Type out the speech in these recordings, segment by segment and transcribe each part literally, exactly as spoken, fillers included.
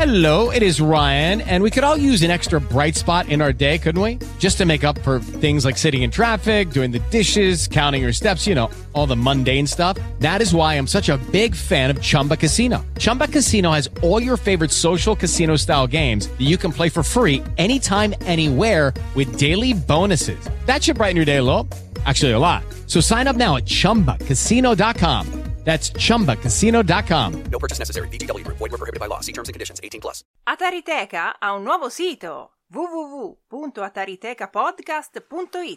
Hello, it is Ryan, and we could all use an extra bright spot in our day, couldn't we? Just to make up for things like sitting in traffic, doing the dishes, counting your steps, you know, all the mundane stuff. That is why I'm such a big fan of Chumba Casino. Chumba Casino has all your favorite social casino-style games that you can play for free anytime, anywhere with daily bonuses. That should brighten your day a little. Actually, a lot. So sign up now at chumba casino dot com. That's chumba casino dot com. No purchase necessary. V G W Group. Void where prohibited by law. See terms and conditions. eighteen plus. Atariteca ha un nuovo sito: w w w punto ataritecapodcast punto it.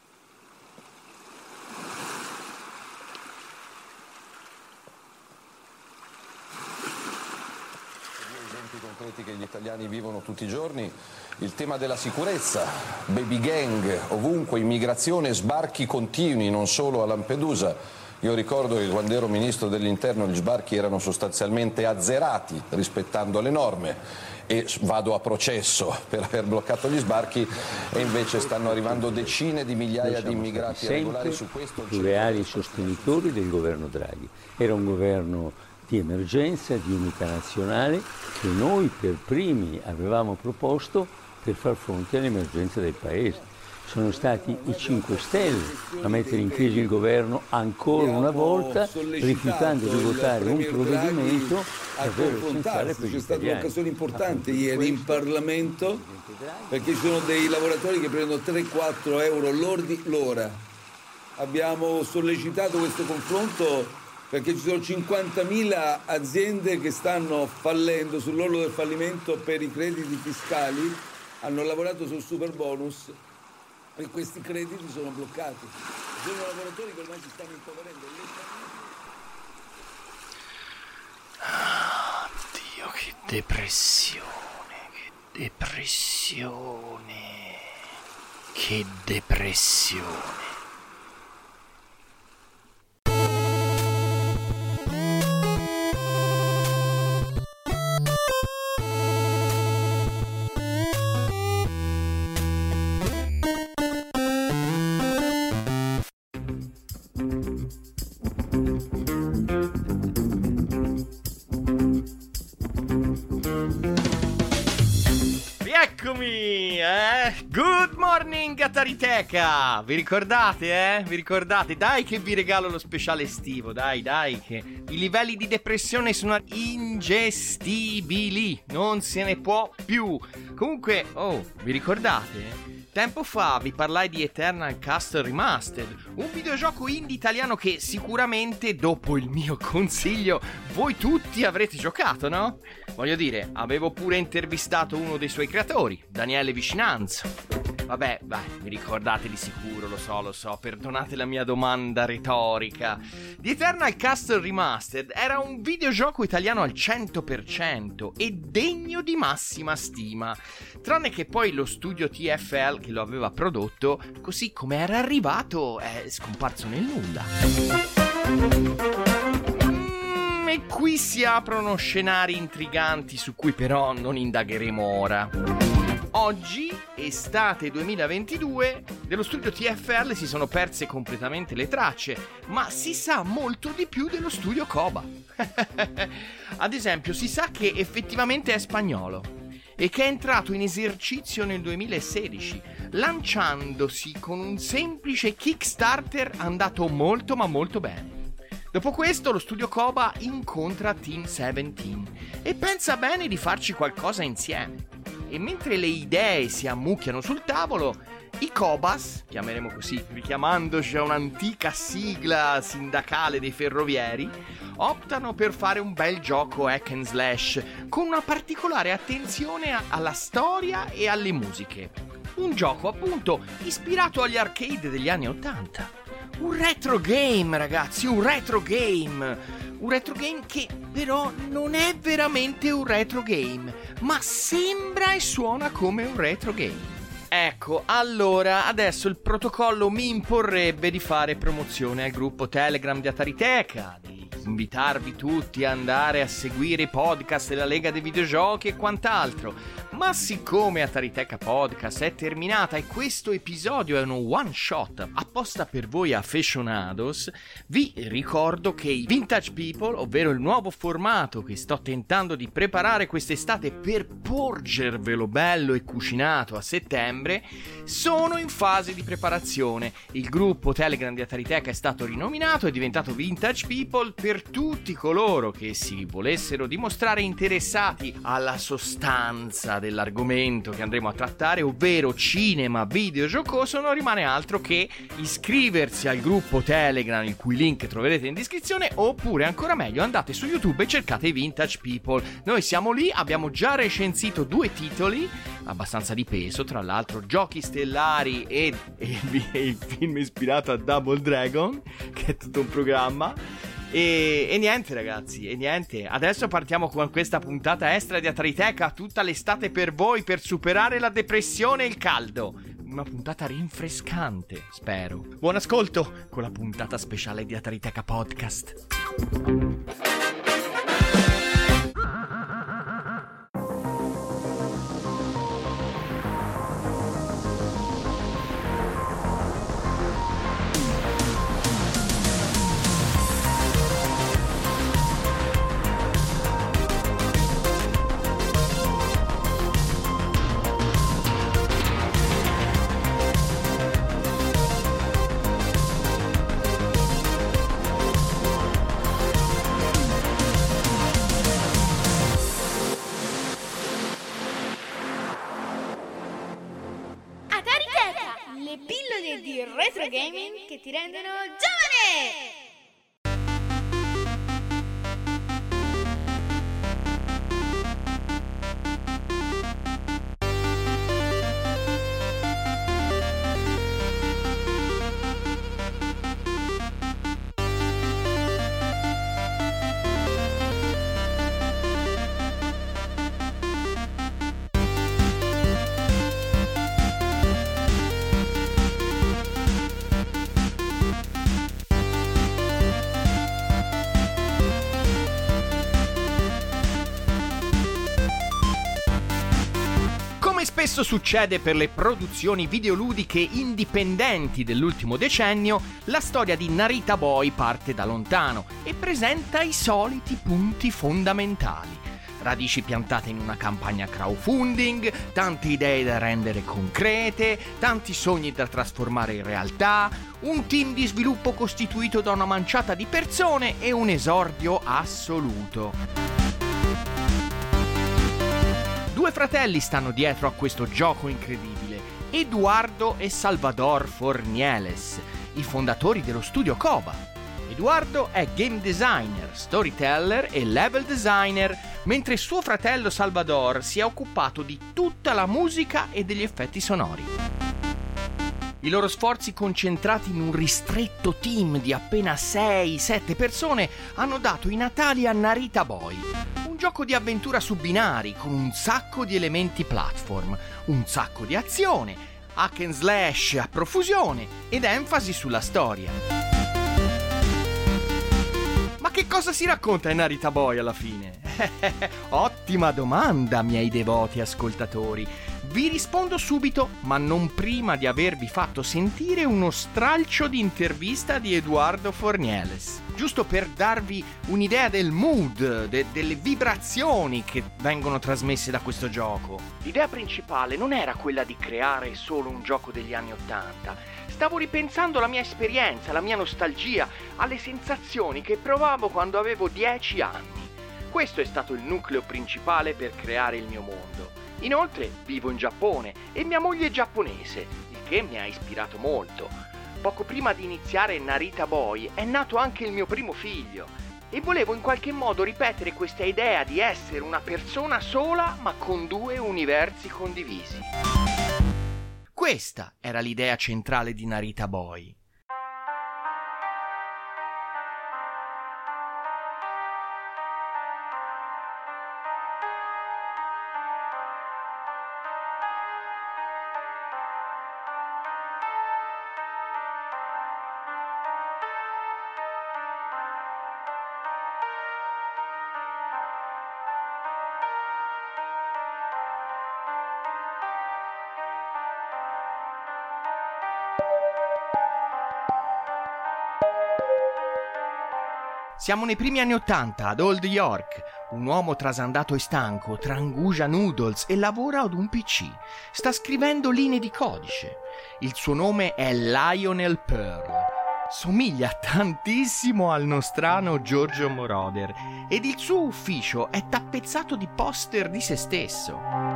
Gli esempi concreti che gli italiani vivono tutti i giorni, il tema della sicurezza, baby gang ovunque, immigrazione, sbarchi continui, non solo a Lampedusa. Io ricordo che quando ero ministro dell'interno gli sbarchi erano sostanzialmente azzerati rispettando le norme e vado a processo per aver bloccato gli sbarchi e invece stanno arrivando decine di migliaia di immigrati regolari. Su questo più reali sostenitori del governo Draghi. Era un governo di emergenza, di unità nazionale che noi per primi avevamo proposto per far fronte all'emergenza del Paese. Sono stati i cinque Stelle a mettere in crisi il governo ancora una volta, rifiutando di votare un provvedimento davvero essenziale per gli italiani. C'è stata un'occasione importante ieri in Parlamento, perché ci sono dei lavoratori che prendono tre quattro euro lordi l'ora. Abbiamo sollecitato questo confronto perché ci sono cinquantamila aziende che stanno fallendo, sull'orlo del fallimento per i crediti fiscali, hanno lavorato sul super bonus e questi crediti sono bloccati. Ci sono lavoratori che ormai si stanno impoverendo. Ah, Dio, che depressione, che depressione, che depressione. Eccomi, eh? Good morning Atariteca! Vi ricordate, eh? Vi ricordate? Dai che vi regalo lo speciale estivo, dai, dai, che i livelli di depressione sono ingestibili, non se ne può più. Comunque, oh, vi ricordate? Tempo fa vi parlai di Eternal Castle Remastered, un videogioco indie italiano che sicuramente, dopo il mio consiglio, voi tutti avrete giocato, no? Voglio dire, avevo pure intervistato uno dei suoi creatori, Daniele Vicinanzo. Vabbè, beh, vi ricordate di sicuro, lo so, lo so, perdonate la mia domanda retorica. The Eternal Castle Remastered era un videogioco italiano al cento per cento e degno di massima stima, tranne che poi lo studio T F L che lo aveva prodotto, così come era arrivato, è scomparso nel nulla. Mm, e qui si aprono scenari intriganti su cui però non indagheremo ora. Oggi, estate duemilaventidue, dello studio T F L si sono perse completamente le tracce, ma si sa molto di più dello studio Koba. Ad esempio, si sa che effettivamente è spagnolo e che è entrato in esercizio nel duemilasedici, lanciandosi con un semplice Kickstarter andato molto ma molto bene. Dopo questo lo studio Koba incontra Team diciassette e pensa bene di farci qualcosa insieme. E mentre le idee si ammucchiano sul tavolo, i Kobas, chiameremo così richiamandoci a un'antica sigla sindacale dei ferrovieri, optano per fare un bel gioco hack and slash con una particolare attenzione a- alla storia e alle musiche. Un gioco appunto ispirato agli arcade degli anni ottanta. Un retro game, ragazzi, un retro game. Un retro game che però non è veramente un retro game, ma sembra e suona come un retro game. Ecco, allora adesso il protocollo mi imporrebbe di fare promozione al gruppo Telegram di Atariteca, di invitarvi tutti a andare a seguire i podcast della Lega dei Videogiochi e quant'altro. Ma siccome Atariteca Podcast è terminata e questo episodio è uno one shot apposta per voi aficionados, vi ricordo che i Vintage People, ovvero il nuovo formato che sto tentando di preparare quest'estate per porgervelo bello e cucinato a settembre, sono in fase di preparazione. Il gruppo Telegram di Atariteca è stato rinominato, è diventato Vintage People per tutti coloro che si volessero dimostrare interessati alla sostanza dell'argomento che andremo a trattare, ovvero cinema videogiocoso. Non rimane altro che iscriversi al gruppo Telegram, il cui link troverete in descrizione, oppure ancora meglio andate su YouTube e cercate i Vintage People. Noi siamo lì, abbiamo già recensito due titoli abbastanza di peso, tra l'altro Giochi Stellari e, e, e il film ispirato a Double Dragon, che è tutto un programma. E, e niente ragazzi, e niente, adesso partiamo con questa puntata extra di Atariteca, tutta l'estate per voi, per superare la depressione e il caldo. Una puntata rinfrescante, spero. Buon ascolto con la puntata speciale di Atariteca Podcast. Le pillole di retro gaming che ti rendono giovane! Spesso succede per le produzioni videoludiche indipendenti dell'ultimo decennio, la storia di Narita Boy parte da lontano e presenta i soliti punti fondamentali. Radici piantate in una campagna crowdfunding, tante idee da rendere concrete, tanti sogni da trasformare in realtà, un team di sviluppo costituito da una manciata di persone e un esordio assoluto. Due fratelli stanno dietro a questo gioco incredibile, Eduardo e Salvador Fornieles, i fondatori dello studio Koba. Eduardo è game designer, storyteller e level designer, mentre suo fratello Salvador si è occupato di tutta la musica e degli effetti sonori. I loro sforzi, concentrati in un ristretto team di appena sei sette persone, hanno dato i natali a Narita Boy. Un gioco di avventura su binari con un sacco di elementi platform, un sacco di azione, hack and slash a profusione ed enfasi sulla storia. Ma che cosa si racconta in Narita Boy alla fine? Ottima domanda, miei devoti ascoltatori. Vi rispondo subito, ma non prima di avervi fatto sentire uno stralcio di intervista di Eduardo Fornieles, giusto per darvi un'idea del mood, de- delle vibrazioni che vengono trasmesse da questo gioco. L'idea principale non era quella di creare solo un gioco degli anni Ottanta. Stavo ripensando alla mia esperienza, alla mia nostalgia, alle sensazioni che provavo quando avevo dieci anni. Questo è stato il nucleo principale per creare il mio mondo. Inoltre vivo in Giappone e mia moglie è giapponese, il che mi ha ispirato molto. Poco prima di iniziare Narita Boy è nato anche il mio primo figlio e volevo in qualche modo ripetere questa idea di essere una persona sola ma con due universi condivisi. Questa era l'idea centrale di Narita Boy. Siamo nei primi anni ottanta ad Old York. Un uomo trasandato e stanco trangugia noodles e lavora ad un P C. Sta scrivendo linee di codice. Il suo nome è Lionel Pearl. Somiglia tantissimo al nostrano Giorgio Moroder ed il suo ufficio è tappezzato di poster di se stesso.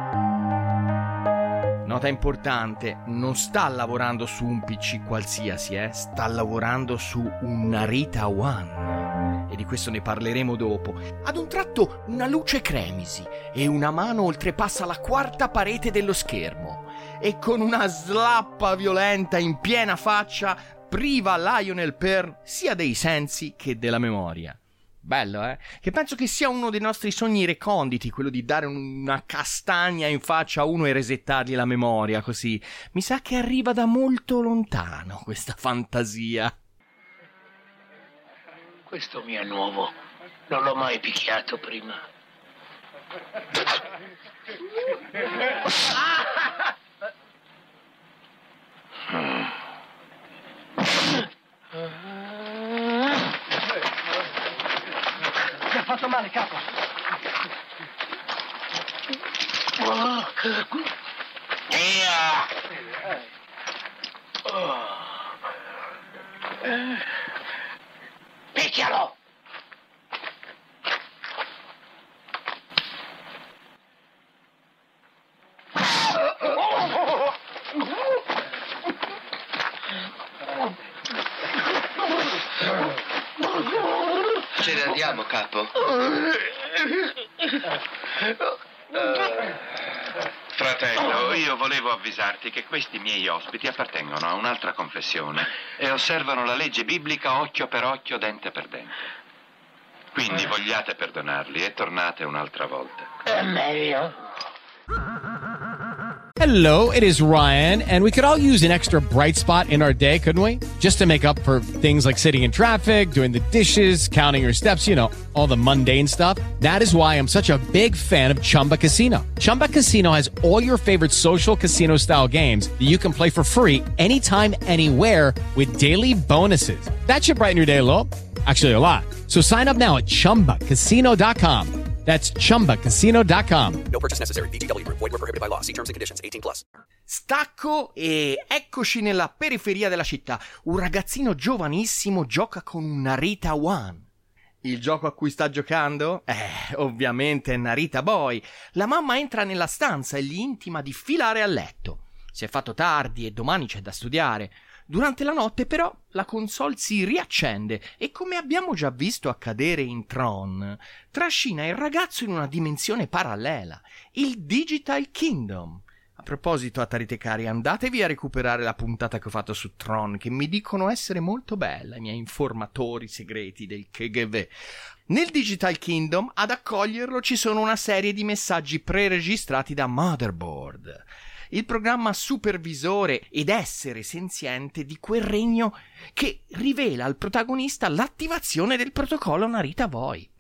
Nota importante, non sta lavorando su un P C qualsiasi, eh? Sta lavorando su un Narita One. E di questo ne parleremo dopo. Ad un tratto una luce cremisi e una mano oltrepassa la quarta parete dello schermo. E con una slappa violenta in piena faccia priva Lionel Pearl sia dei sensi che della memoria. Bello, eh? Che penso che sia uno dei nostri sogni reconditi, quello di dare una castagna in faccia a uno e resettargli la memoria, così. Mi sa che arriva da molto lontano questa fantasia. Questo mio è nuovo, non l'ho mai picchiato prima. Mi ha fatto male, capo. Picchialo! Ce ne andiamo, capo. Fratello, io volevo avvisarti che questi miei ospiti appartengono a un'altra confessione e osservano la legge biblica occhio per occhio, dente per dente. Quindi vogliate perdonarli e tornate un'altra volta. È meglio. Hello, it is Ryan, and we could all use an extra bright spot in our day, couldn't we? Just to make up for things like sitting in traffic, doing the dishes, counting your steps, you know, all the mundane stuff. That is why I'm such a big fan of Chumba Casino. Chumba Casino has all your favorite social casino-style games that you can play for free anytime, anywhere with daily bonuses. That should brighten your day a little. Actually, a lot. So sign up now at chumba casino dot com. That's chumba casino dot com. No purchase necessary. V G W Group. Void where prohibited by law. See terms and conditions. eighteen plus. Stacco e eccoci nella periferia della città. Un ragazzino giovanissimo gioca con un Narita One. Il gioco a cui sta giocando? Eh, ovviamente è Narita Boy. La mamma entra nella stanza e gli intima di filare a letto. Si è fatto tardi e domani c'è da studiare. Durante la notte però la console si riaccende e, come abbiamo già visto accadere in Tron, trascina il ragazzo in una dimensione parallela, il Digital Kingdom. A proposito, Ataritecari, andatevi a recuperare la puntata che ho fatto su Tron, che mi dicono essere molto bella, i miei informatori segreti del K G B. Nel Digital Kingdom ad accoglierlo ci sono una serie di messaggi preregistrati da Motherboard, il programma supervisore ed essere senziente di quel regno che rivela al protagonista l'attivazione del protocollo Narita Boy.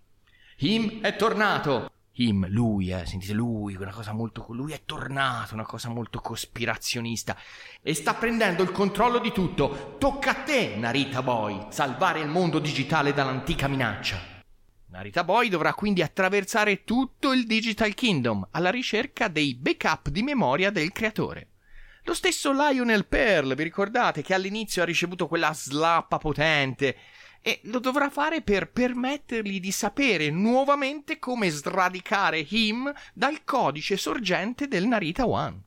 Him è tornato. Him, lui, eh, sentite lui, una cosa molto... Lui è tornato, una cosa molto cospirazionista. E sta prendendo il controllo di tutto. Tocca a te, Narita Boy, salvare il mondo digitale dall'antica minaccia. Narita Boy dovrà quindi attraversare tutto il Digital Kingdom alla ricerca dei backup di memoria del creatore. Lo stesso Lionel Pearl, vi ricordate, che all'inizio ha ricevuto quella slappa potente, e lo dovrà fare per permettergli di sapere nuovamente come sradicare Him dal codice sorgente del Narita One.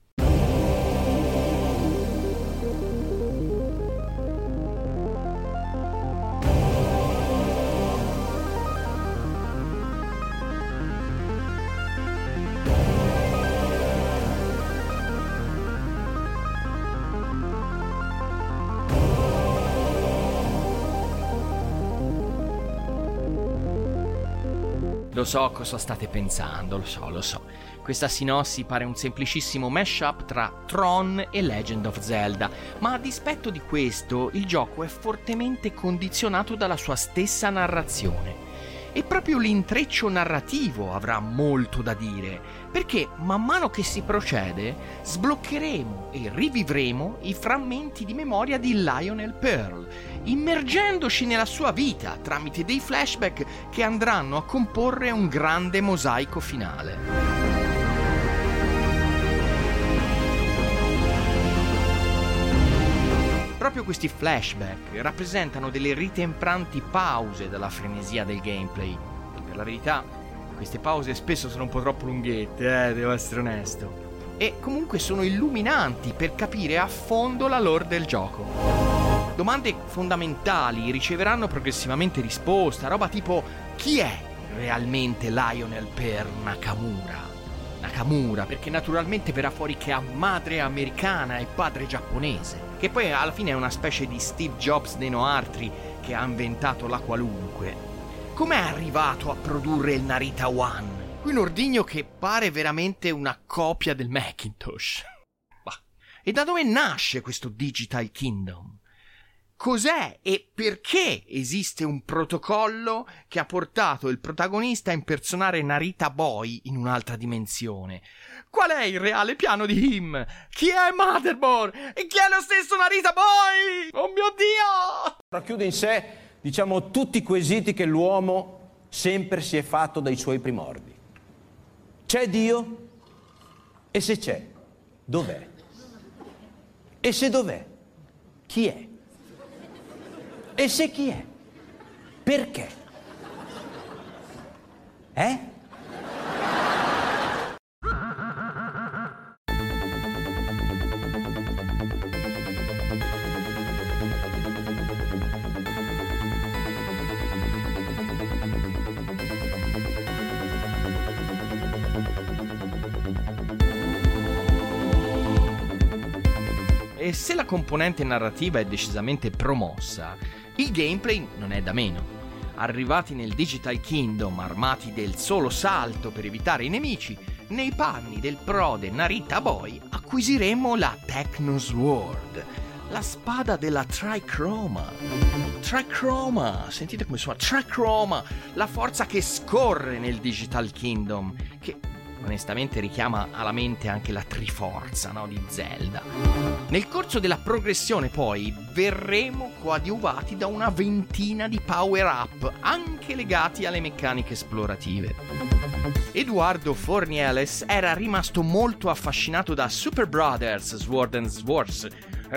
Lo so cosa state pensando, lo so, lo so. Questa sinossi pare un semplicissimo mashup tra Tron e Legend of Zelda, ma a dispetto di questo il gioco è fortemente condizionato dalla sua stessa narrazione. E proprio l'intreccio narrativo avrà molto da dire, perché man mano che si procede sbloccheremo e rivivremo i frammenti di memoria di Lionel Pearl, immergendoci nella sua vita tramite dei flashback che andranno a comporre un grande mosaico finale. Proprio questi flashback rappresentano delle ritempranti pause dalla frenesia del gameplay. Per la verità, queste pause spesso sono un po' troppo lunghette, eh, devo essere onesto. E comunque sono illuminanti per capire a fondo la lore del gioco. Domande fondamentali riceveranno progressivamente risposta, roba tipo: chi è realmente Lionel Pearl Nakamura? Nakamura, perché naturalmente verrà fuori che ha madre americana e padre giapponese, che poi alla fine è una specie di Steve Jobs dei Noartri che ha inventato la qualunque. Com'è arrivato a produrre il Narita One? Un ordigno che pare veramente una copia del Macintosh. Bah. E da dove nasce questo Digital Kingdom? Cos'è e perché esiste un protocollo che ha portato il protagonista a impersonare Narita Boy in un'altra dimensione? Qual è il reale piano di Him? Chi è Motherboard? E chi è lo stesso Narita Boy? Oh mio Dio! Racchiude in sé, diciamo, tutti i quesiti che l'uomo sempre si è fatto dai suoi primordi. C'è Dio? E se c'è, dov'è? E se dov'è, chi è? E se chi è? Perché? Eh? E se la componente narrativa è decisamente promossa, il gameplay non è da meno. Arrivati nel Digital Kingdom armati del solo salto per evitare i nemici, nei panni del prode Narita Boy acquisiremo la Techno Sword, la spada della Trichroma. Trichroma, sentite come suona, Trichroma, la forza che scorre nel Digital Kingdom, che onestamente richiama alla mente anche la Triforza, no, di Zelda. Nel corso della progressione poi verremo coadiuvati da una ventina di power-up, anche legati alle meccaniche esplorative. Eduardo Fornieles era rimasto molto affascinato da Super Brothers Sword and Sworcery,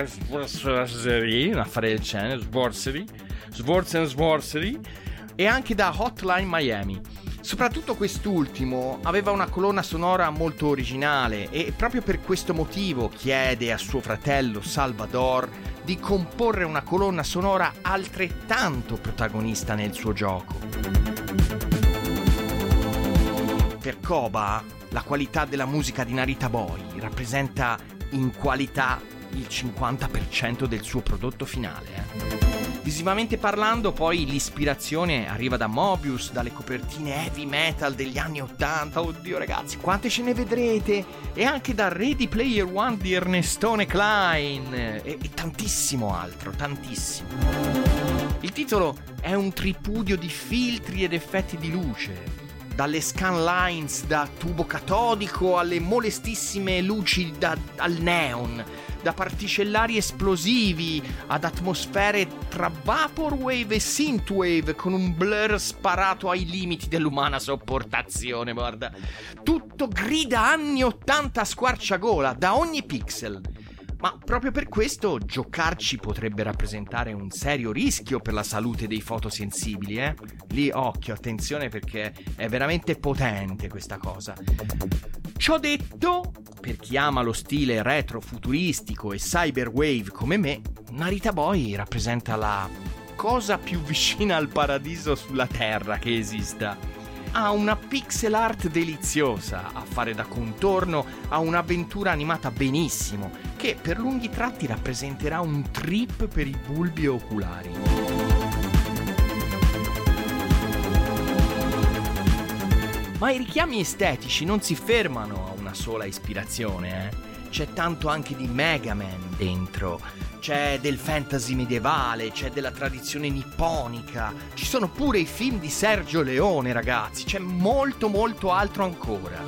un affare del genere, Sworcery, Swords and Sworcery, e anche da Hotline Miami. Soprattutto quest'ultimo aveva una colonna sonora molto originale e proprio per questo motivo chiede a suo fratello Salvador di comporre una colonna sonora altrettanto protagonista nel suo gioco. Per Koba, la qualità della musica di Narita Boy rappresenta in qualità il cinquanta per cento del suo prodotto finale. Eh. Visivamente parlando, poi l'ispirazione arriva da Mobius, dalle copertine heavy metal degli anni ottanta, oddio ragazzi, quante ce ne vedrete, e anche da Ready Player One di Ernestone Klein, e, e tantissimo altro, tantissimo. Il titolo è un tripudio di filtri ed effetti di luce, dalle scanlines da tubo catodico alle molestissime luci da, al neon, da particellari esplosivi ad atmosfere tra vaporwave e synthwave con un blur sparato ai limiti dell'umana sopportazione, guarda. Tutto grida anni ottanta a squarciagola da ogni pixel. Ma proprio per questo giocarci potrebbe rappresentare un serio rischio per la salute dei fotosensibili, eh? Lì occhio, attenzione, perché è veramente potente questa cosa. Ciò detto, per chi ama lo stile retro-futuristico e cyberwave come me, Narita Boy rappresenta la cosa più vicina al paradiso sulla Terra che esista. Ha una pixel art deliziosa, a fare da contorno a un'avventura animata benissimo, che per lunghi tratti rappresenterà un trip per i bulbi oculari. Ma i richiami estetici non si fermano a una sola ispirazione, eh. C'è tanto anche di Mega Man dentro, c'è del fantasy medievale, c'è della tradizione nipponica, ci sono pure i film di Sergio Leone, ragazzi, c'è molto molto altro ancora.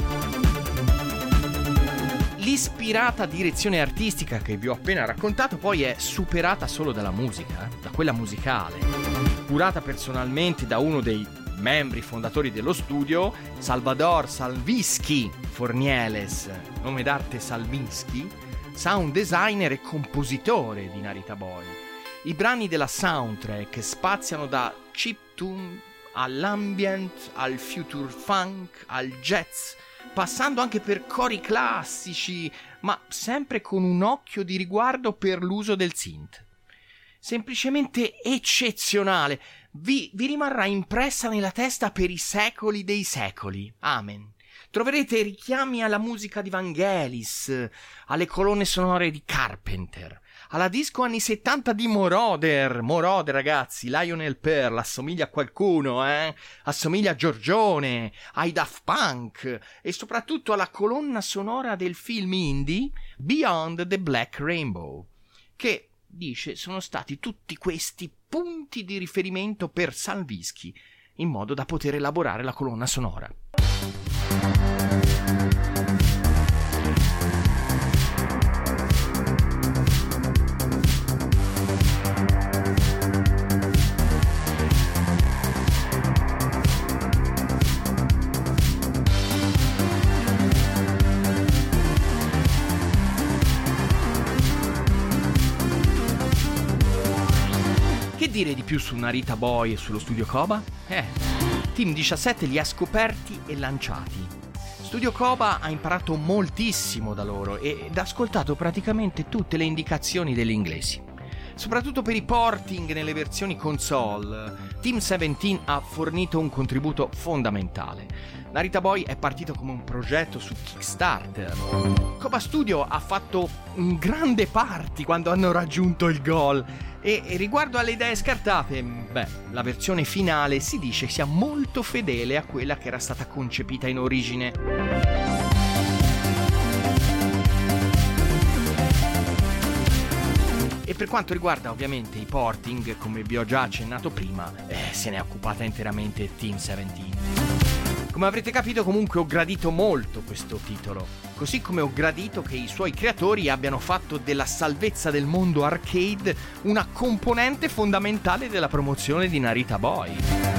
L'ispirata direzione artistica che vi ho appena raccontato poi è superata solo dalla musica, eh? da quella musicale, curata personalmente da uno dei membri fondatori dello studio, Salvador Salvinsky Fornieles, nome d'arte Salvinsky, sound designer e compositore di Narita Boy. I brani della soundtrack spaziano da chiptune all'ambient, al future funk, al jazz, passando anche per cori classici, ma sempre con un occhio di riguardo per l'uso del synth. Semplicemente eccezionale, vi, vi rimarrà impressa nella testa per i secoli dei secoli. Amen. Troverete richiami alla musica di Vangelis, alle colonne sonore di Carpenter, alla disco anni settanta di Moroder. Moroder, ragazzi, Lionel Pearl assomiglia a qualcuno, eh? Assomiglia a Giorgione, ai Daft Punk e soprattutto alla colonna sonora del film indie Beyond the Black Rainbow, che dice sono stati tutti questi punti di riferimento per Salvinsky in modo da poter elaborare la colonna sonora. Che dire di più su Narita Boy e sullo studio Koba? Eh, Team diciassette li ha scoperti e lanciati. Studio Koba ha imparato moltissimo da loro ed ha ascoltato praticamente tutte le indicazioni degli inglesi. Soprattutto per i porting nelle versioni console, Team diciassette ha fornito un contributo fondamentale. Narita Boy è partito come un progetto su Kickstarter. Koba Studio ha fatto un grande party quando hanno raggiunto il goal. E, e riguardo alle idee scartate, beh, la versione finale si dice sia molto fedele a quella che era stata concepita in origine. E per quanto riguarda ovviamente i porting, come vi ho già accennato prima, eh, se ne è occupata interamente Team diciassette. Come avrete capito, comunque ho gradito molto questo titolo, così come ho gradito che i suoi creatori abbiano fatto della salvezza del mondo arcade una componente fondamentale della promozione di Narita Boy.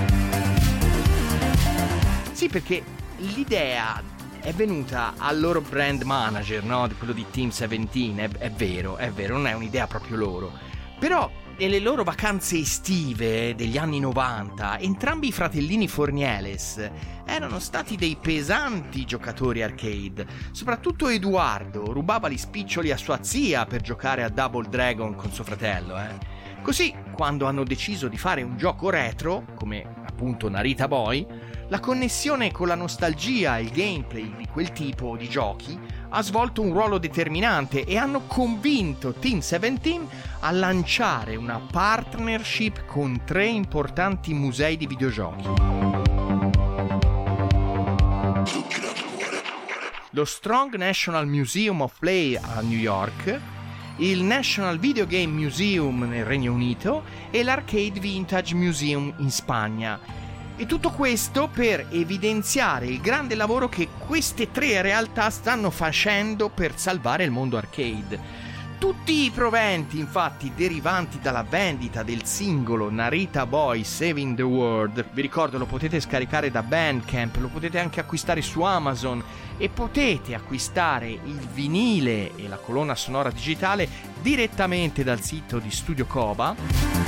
Sì, perché l'idea è venuta al loro brand manager, no? Quello di Team diciassette, è, è vero, è vero, non è un'idea proprio loro. Però nelle loro vacanze estive degli anni novanta, entrambi i fratellini Fornieles erano stati dei pesanti giocatori arcade. Soprattutto Eduardo rubava gli spiccioli a sua zia per giocare a Double Dragon con suo fratello, eh. Così, quando hanno deciso di fare un gioco retro, come appunto Narita Boy, la connessione con la nostalgia e il gameplay di quel tipo di giochi ha svolto un ruolo determinante e hanno convinto Team diciassette a lanciare una partnership con tre importanti musei di videogiochi. Lo Strong National Museum of Play a New York, il National Video Game Museum nel Regno Unito e l'Arcade Vintage Museum in Spagna. E tutto questo per evidenziare il grande lavoro che queste tre realtà stanno facendo per salvare il mondo arcade. Tutti i proventi, infatti, derivanti dalla vendita del singolo Narita Boy Saving the World, vi ricordo, lo potete scaricare da Bandcamp, lo potete anche acquistare su Amazon e potete acquistare il vinile e la colonna sonora digitale direttamente dal sito di Studio Koba.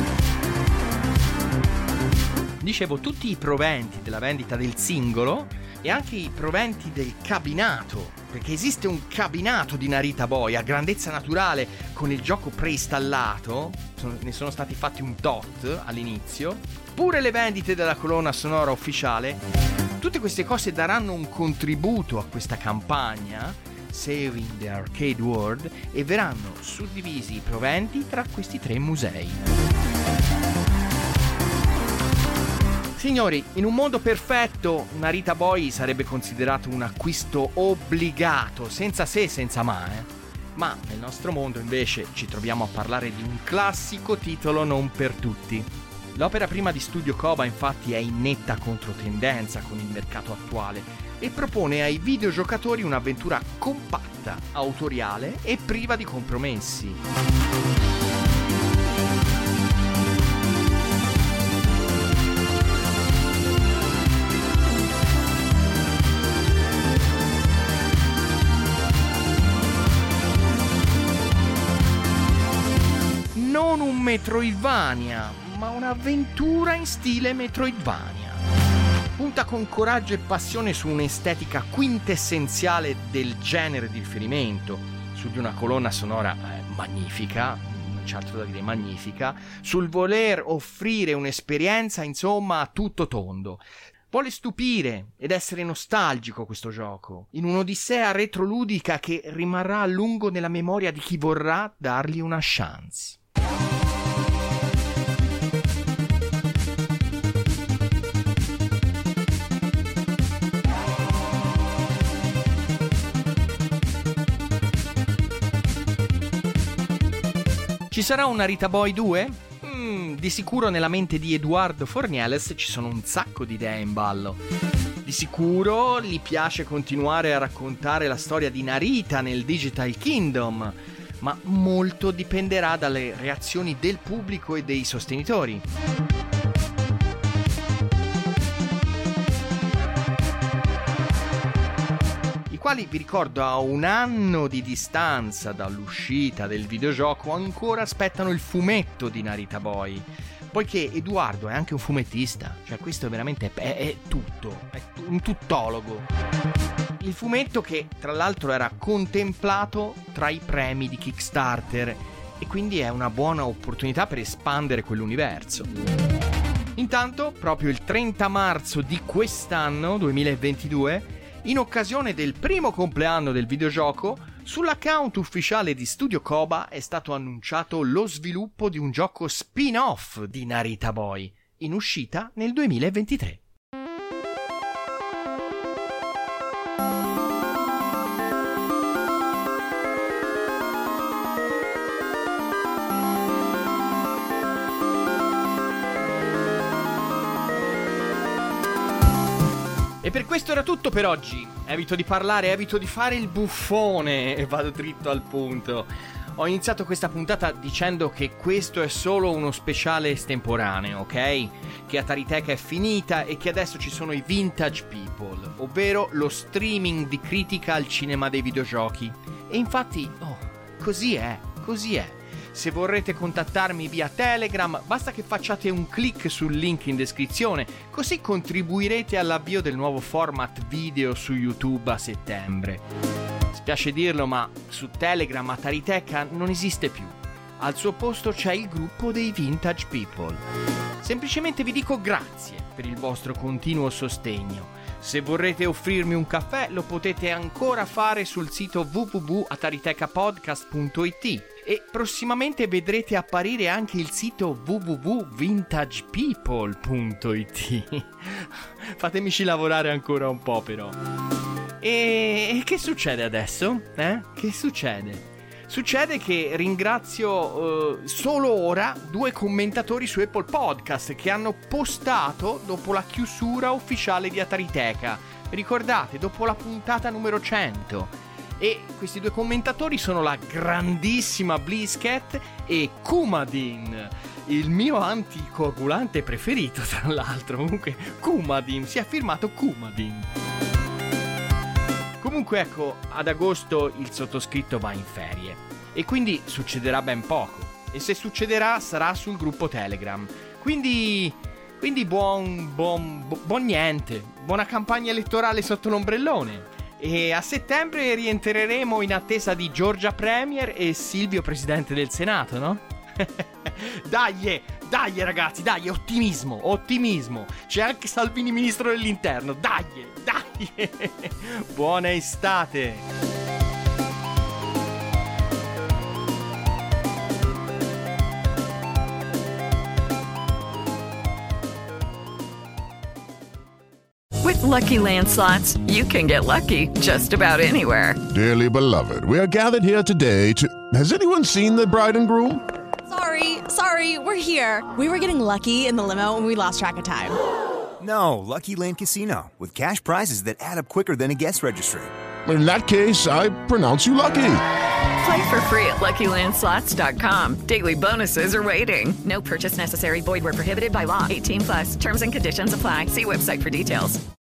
Dicevo, tutti i proventi della vendita del singolo e anche i proventi del cabinato, perché esiste un cabinato di Narita Boy a grandezza naturale con il gioco preinstallato, ne sono stati fatti un tot all'inizio, pure le vendite della colonna sonora ufficiale. Tutte queste cose daranno un contributo a questa campagna Saving the Arcade World e verranno suddivisi i proventi tra questi tre musei. Signori, in un mondo perfetto, Narita Boy sarebbe considerato un acquisto obbligato, senza se e senza ma, eh. Ma nel nostro mondo invece ci troviamo a parlare di un classico titolo non per tutti. L'opera prima di Studio Koba infatti è in netta controtendenza con il mercato attuale e propone ai videogiocatori un'avventura compatta, autoriale e priva di compromessi. Non un Metroidvania, ma un'avventura in stile Metroidvania. Punta con coraggio e passione su un'estetica quintessenziale del genere di riferimento, su di una colonna sonora eh, magnifica, non c'è altro da dire, magnifica, sul voler offrire un'esperienza insomma a tutto tondo. Vuole stupire ed essere nostalgico questo gioco, in un'odissea retroludica che rimarrà a lungo nella memoria di chi vorrà dargli una chance. Ci sarà un Narita Boy due? Mm, di sicuro nella mente di Eduardo Fornieles ci sono un sacco di idee in ballo. Di sicuro gli piace continuare a raccontare la storia di Narita nel Digital Kingdom, ma molto dipenderà dalle reazioni del pubblico e dei sostenitori. I quali, vi ricordo, a un anno di distanza dall'uscita del videogioco ancora aspettano il fumetto di Narita Boy, poiché Edoardo è anche un fumettista, cioè questo è veramente è, è tutto, è un tuttologo. Il fumetto che tra l'altro era contemplato tra i premi di Kickstarter e quindi è una buona opportunità per espandere quell'universo. Intanto, proprio il trenta marzo di quest'anno duemilaventidue, in occasione del primo compleanno del videogioco, sull'account ufficiale di Studio Koba è stato annunciato lo sviluppo di un gioco spin-off di Narita Boy, in uscita nel duemilaventitré. E per questo era tutto per oggi. Evito di parlare, evito di fare il buffone e vado dritto al punto. Ho iniziato questa puntata dicendo che questo è solo uno speciale estemporaneo, ok? Che Atariteka è finita e che adesso ci sono i Vintage People, ovvero lo streaming di critica al cinema dei videogiochi. E infatti, oh, così è, così è. Se vorrete contattarmi via Telegram, basta che facciate un click sul link in descrizione, così contribuirete all'avvio del nuovo format video su YouTube a settembre. Spiace dirlo, ma su Telegram Atariteka non esiste più. Al suo posto c'è il gruppo dei Vintage People. Semplicemente vi dico grazie per il vostro continuo sostegno. Se vorrete offrirmi un caffè lo potete ancora fare sul sito w w w punto ataritekapodcast punto i t e prossimamente vedrete apparire anche il sito w w w punto vintagepeople punto i t. Fatemici lavorare ancora un po' però. E, e che succede adesso? Eh? Che succede? Succede che ringrazio eh, solo ora due commentatori su Apple Podcast che hanno postato dopo la chiusura ufficiale di Atariteka. Ricordate, dopo la puntata numero cento. E questi due commentatori sono la grandissima Blizzcat e Kumadin, il mio anticoagulante preferito tra l'altro. Comunque Kumadin, si è firmato Kumadin. Comunque ecco, ad agosto il sottoscritto va in ferie e quindi succederà ben poco, e se succederà sarà sul gruppo Telegram, quindi quindi buon buon buon niente, buona campagna elettorale sotto l'ombrellone, e a settembre rientreremo in attesa di Giorgia Premier e Silvio Presidente del Senato, no? Dai, dai ragazzi, dai, ottimismo, ottimismo. C'è anche Salvini Ministro dell'Interno, dai, dai. Buona estate. Lucky Land Slots, you can get lucky just about anywhere. Dearly beloved, we are gathered here today to... Has anyone seen the bride and groom? Sorry, sorry, we're here. We were getting lucky in the limo and we lost track of time. No, Lucky Land Casino, with cash prizes that add up quicker than a guest registry. In that case, I pronounce you lucky. Play for free at Lucky Land Slots dot com. Daily bonuses are waiting. No purchase necessary. Void where prohibited by law. eighteen plus. Terms and conditions apply. See website for details.